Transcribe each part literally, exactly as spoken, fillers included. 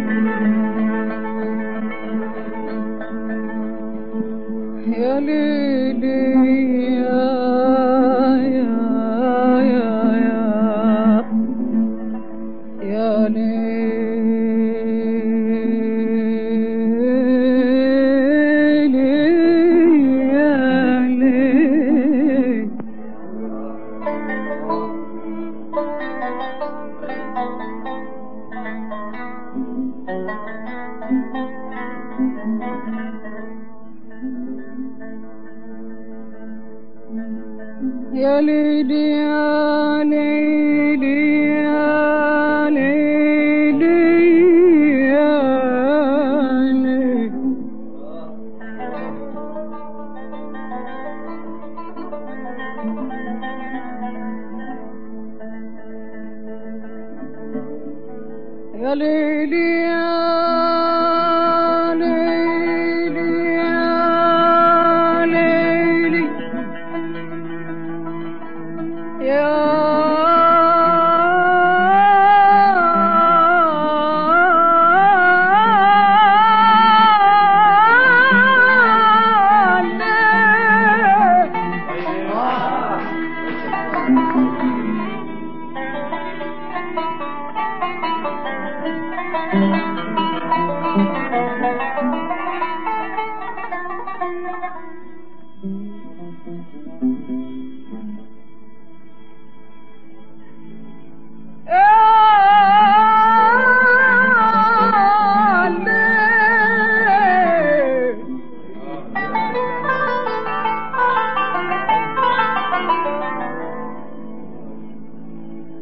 يا ليلي يا يا يا يا يا ليلي يا ليلي يا ليلي يا ليلي يا ليلي يا ليلي يا ليلي يا ليلي يا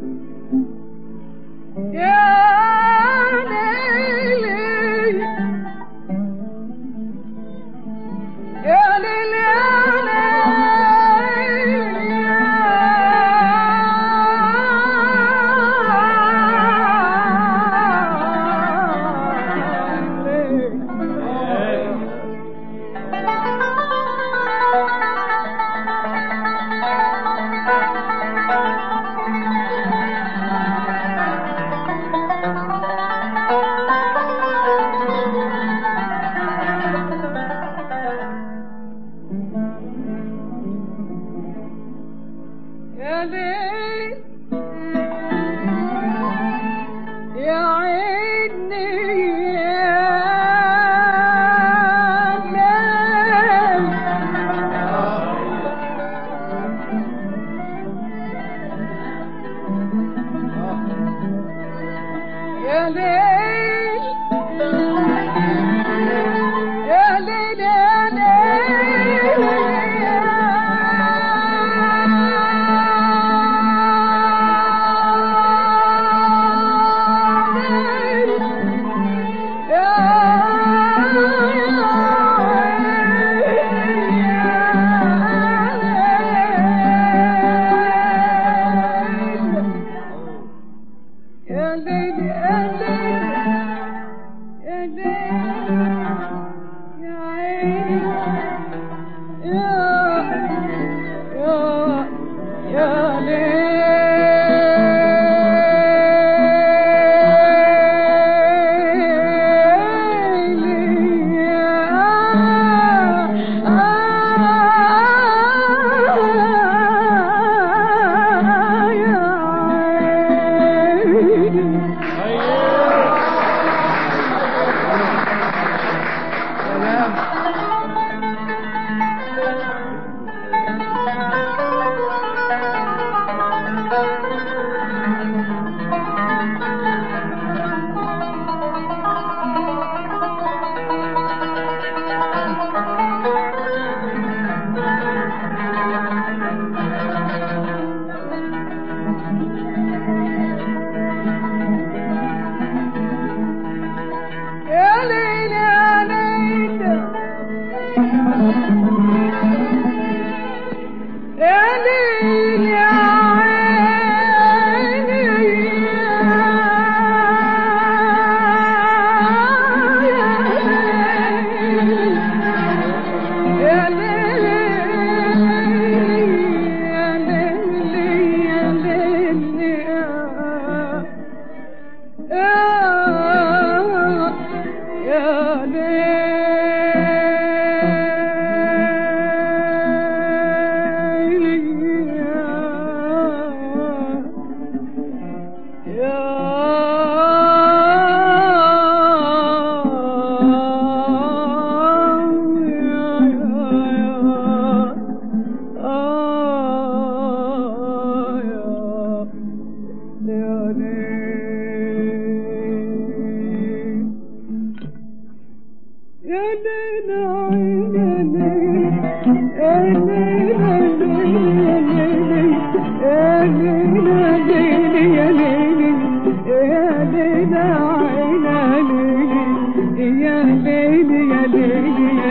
يا ليلي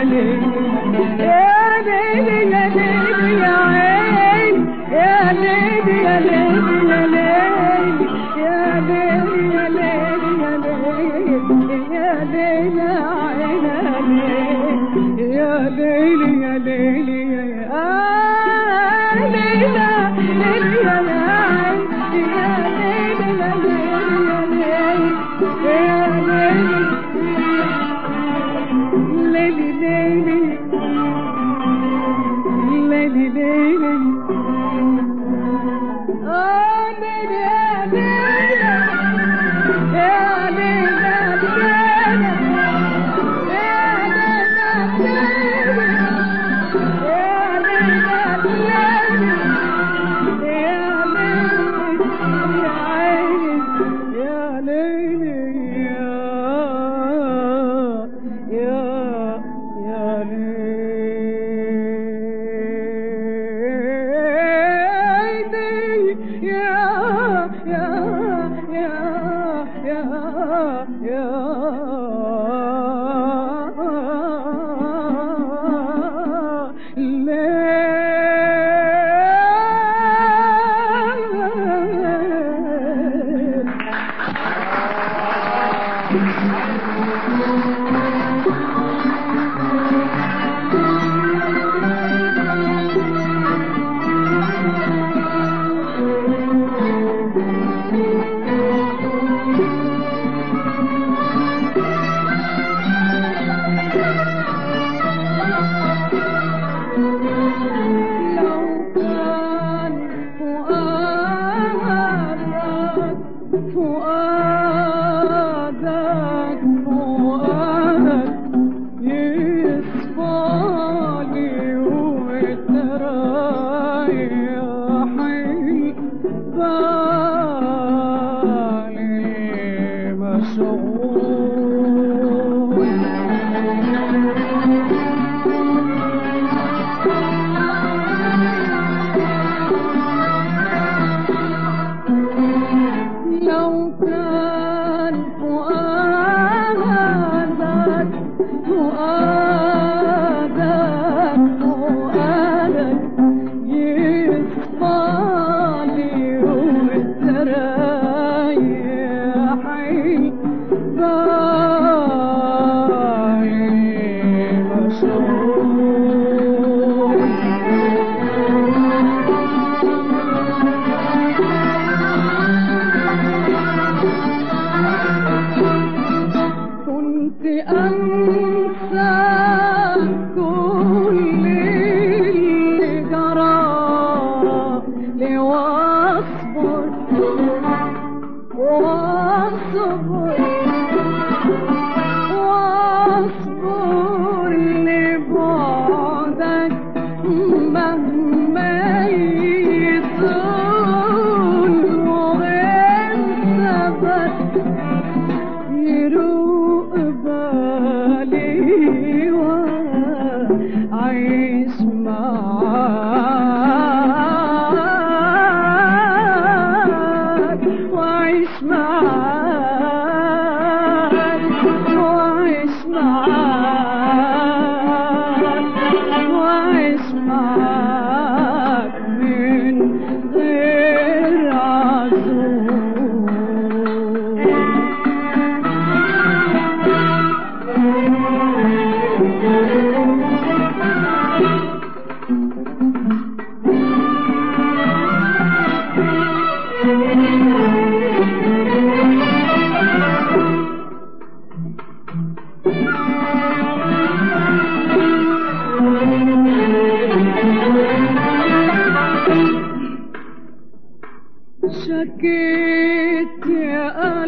شكيت يا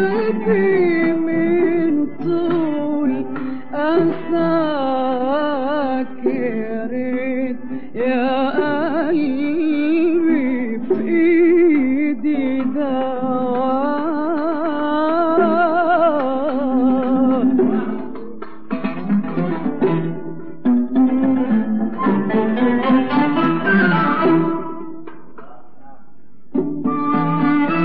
قلبي من طول أساك، يا ريت يا قلبي في إيدي دواء.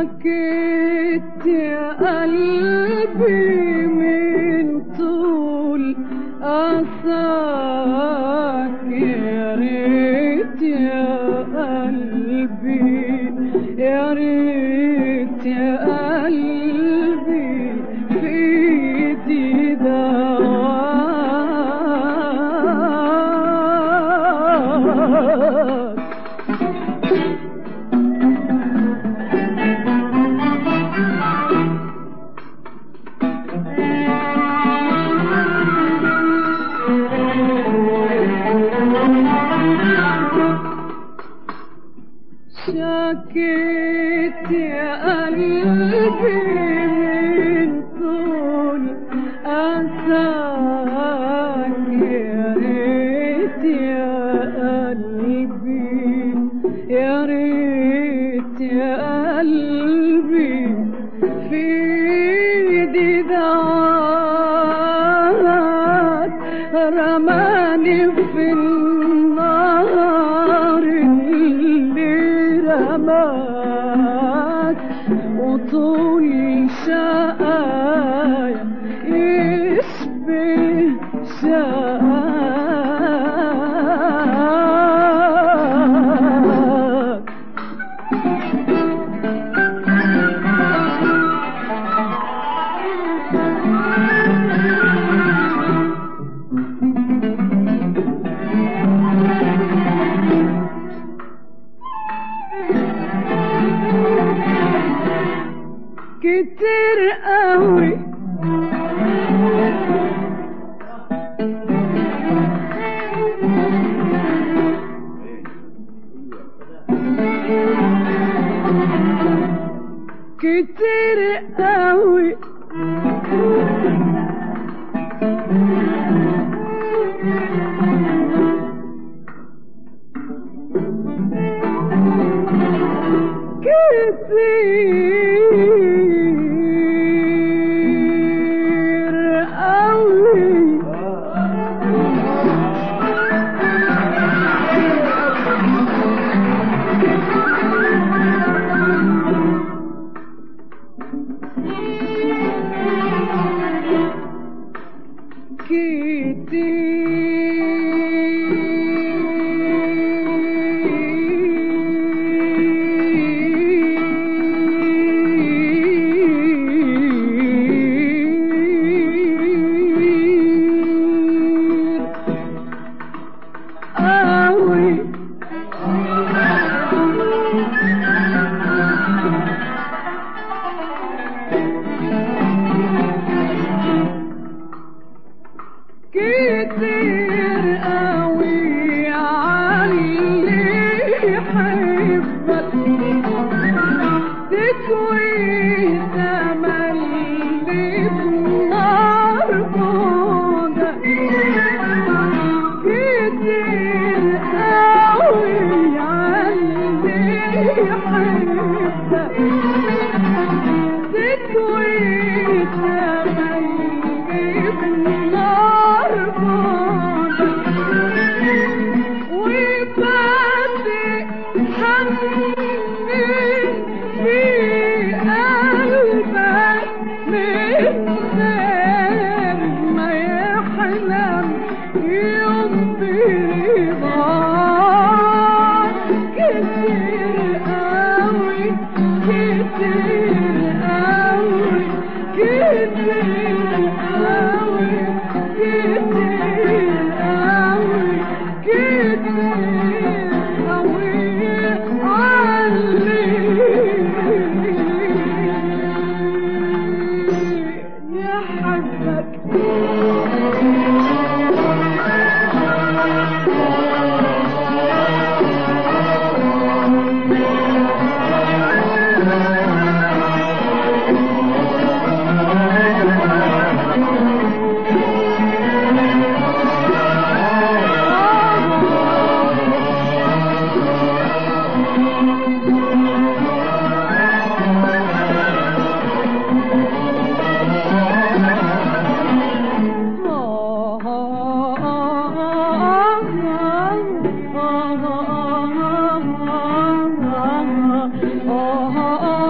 شكيت يا قلبي من طول أساك، يا ريت يا قلبي، يا ريت يا قلبي في ايدي دواك. شكيت يا قلبي من طول أساك، يا ريت يا قلبي، يا ريت يا قلبي في ايدي دواك. رماني في النار اللي رماك، وطول شقايا يشبه شقاك. كتير قوي كتير قوي كتير قوي كتير قوي عاللي يحبك، تكوي تملي بنار بعدك. كتير قوي عاللي يحبك، تكوي تملي بنار بعدك. وبادئ حنين في قلبك من غير ما يحلم يوم برضاك. كتير قوي كتير قوي كتير قوي كتير قوي كتير قوي علي يحبك. Oh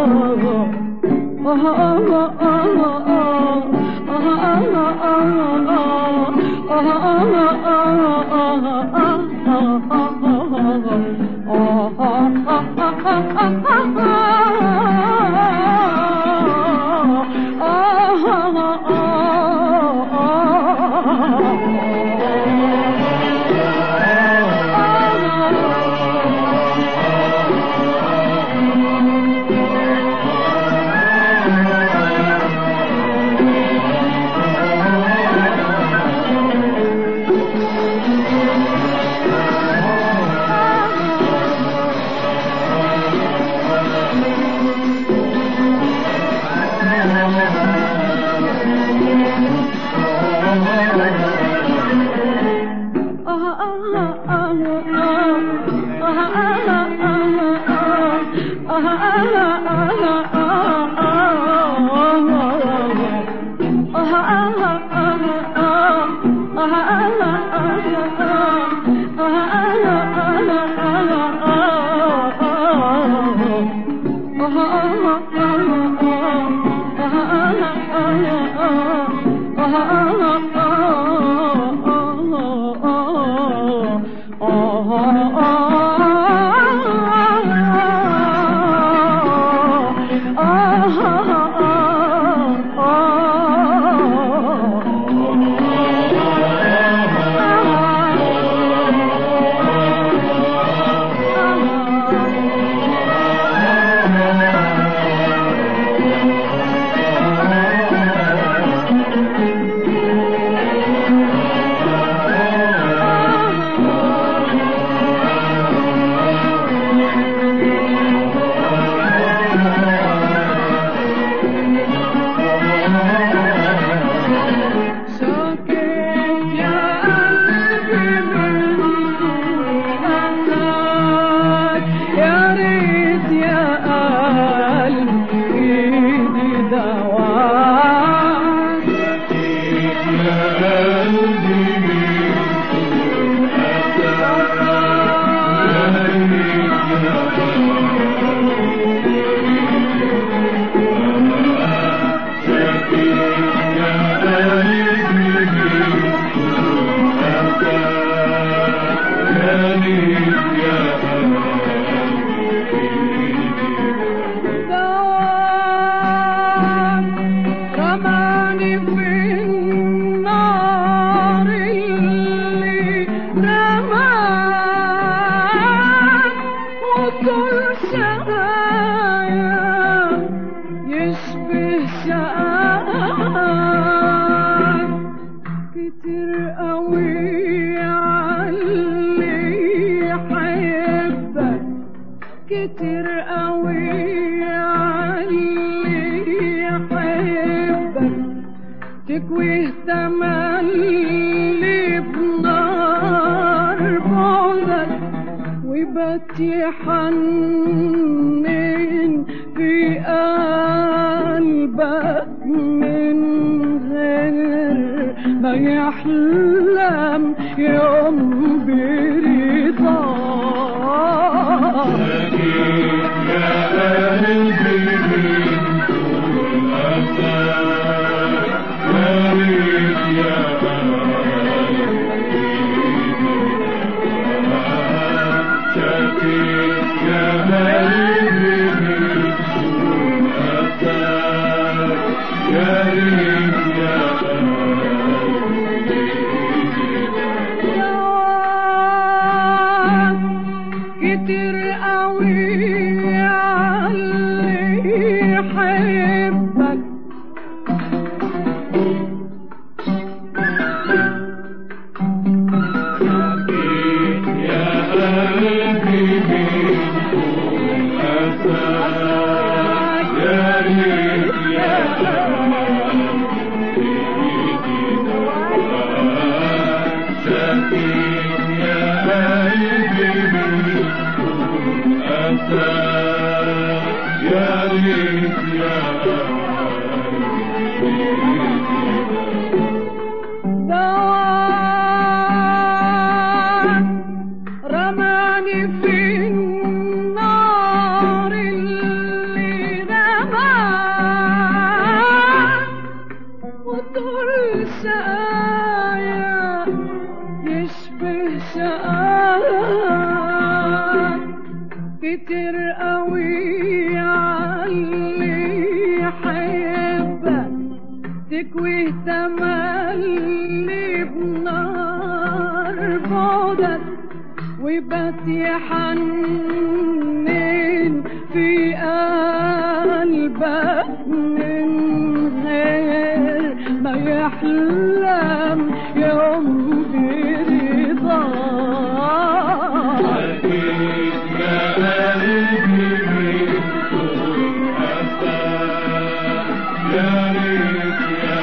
كتير قوي علي يحبك تكويه تملي بنار بعدك ويبات يحنن في قلبك من غير ما يحلم يوم برضاك. يا قلبي يا كتير قوي علي يحبك يا قلبي يا ريت يا دواك رماني في النار اللي عاللي يحبك تكويه تملي بنار بعدك ويبات يحنن في قلبك من غير ما يحلم يوم برضاك. أكيد يا قلبي يا ريت يا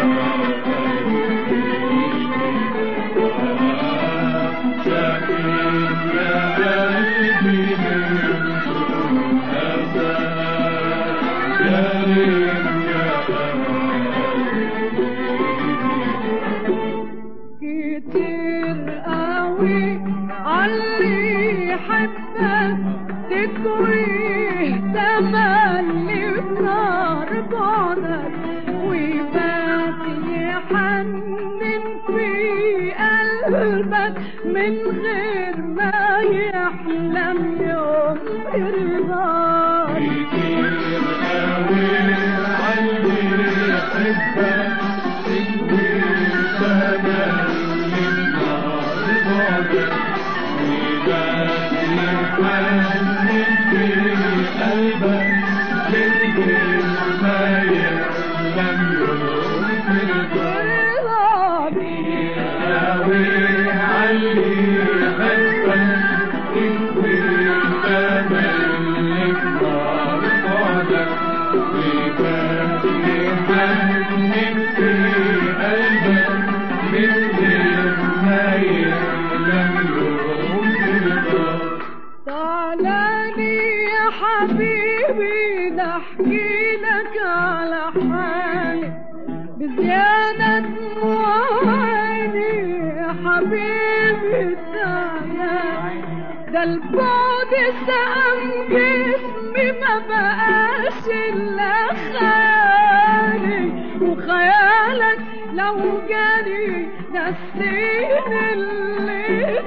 كتير قوي عاللي يحبك تكويه تملي بنار بعدك ويبات يحنن في قلبك من غير ما يحلم يوم برضاك. كتير قوي عاللي يحبك تكويه تملي بنار بعدك ويبات يحنن في قلبك من غير ما يحلم يوم برضاك. قوي عاللي يحبك تكويه تملي بنار بعدك ويبات يحنن في قلبك من غير ما يحلم يوم برضاك. تعالالي يا حبيبي نحكي لك على حالي بزيادة دموعي يا حبيبي تعالى ده البعد سقم جسمي ما بقاش إلا خيالي وخيالك لو جاني نسيني اللي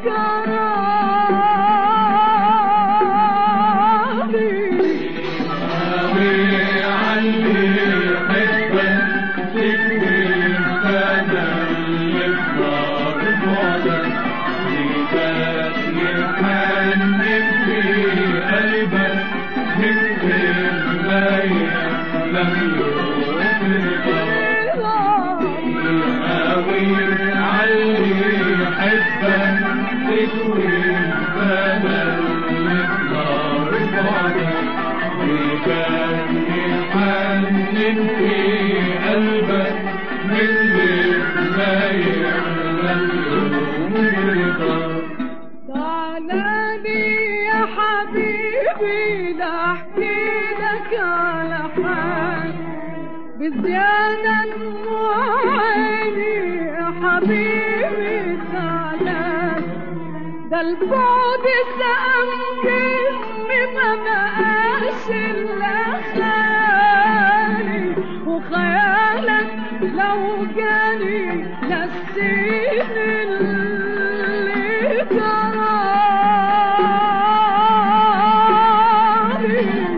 جرالي. قوي عاللي يحبك تكويه تملي بنار بعدك ويبات يحنن في قلبك من غير ما يحلم يوم برضاك. قوي عاللي يحبك تكويه تملي بنار بعدك ويبات يحنن في قلبك من غير ما يحلم يوم برضاك. تعالالي يا حبيبي نحكي لك على حالي بزيادة دموعي يا حبيبي تعالالي ده البعد سقم جسمي ما بقاش إلا خيالي وخيالك لو جاني نسيني اللي جرالي.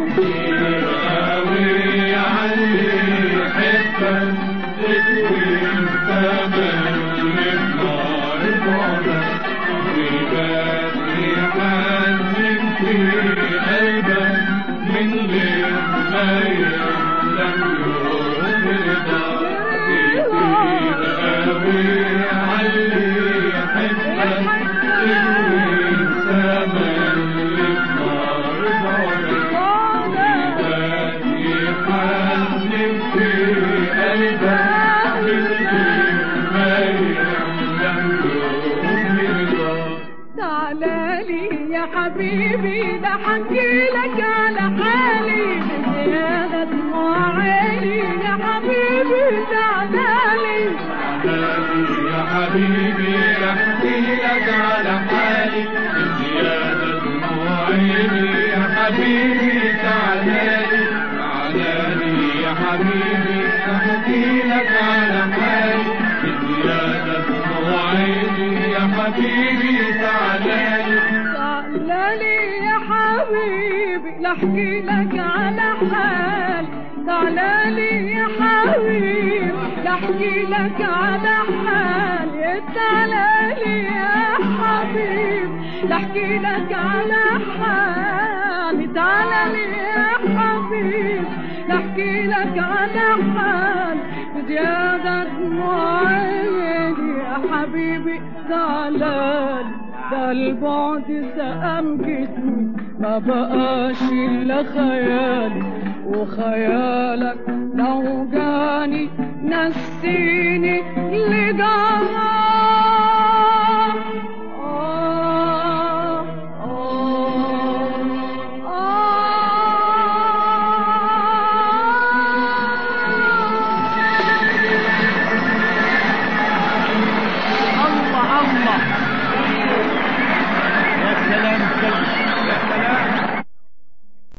قوي عاللي يحبك تكويه تملي بنار بعدك ويبات يحنن في قلبك من غير ما يحلم يوم برضاك. كتير قوي عاللي يحبك تكويه تملي بنار بعدك ويبات يحنن في قلبك من غير ما يحلم يوم برضاك. تعالالي يا حبيبي ده حكي لك على حالي بزيادة دموعي يا حبيبي تعالالي. يا حبيبي احكي لك على حالي بزيادة دموعي يا حبيبي تعالالي. تعالالي يا حبيبي احكي لك على حالي بزيادة دموعي يا حبيبي تعالالي. تعالالي يا حبيبي لحكي لك على حال تعالالي يا حبيب لحكي لك على حال تعالالي يا حبيب لحكي لك على حال تعالالي يا حبيب لحكي لك على حال زيادة دموع عيني يا حبيبي تعالالي ده البعد سقم جسمي ما بقاش الا خيالي وخيالك لو جاني نسيني اللي جرى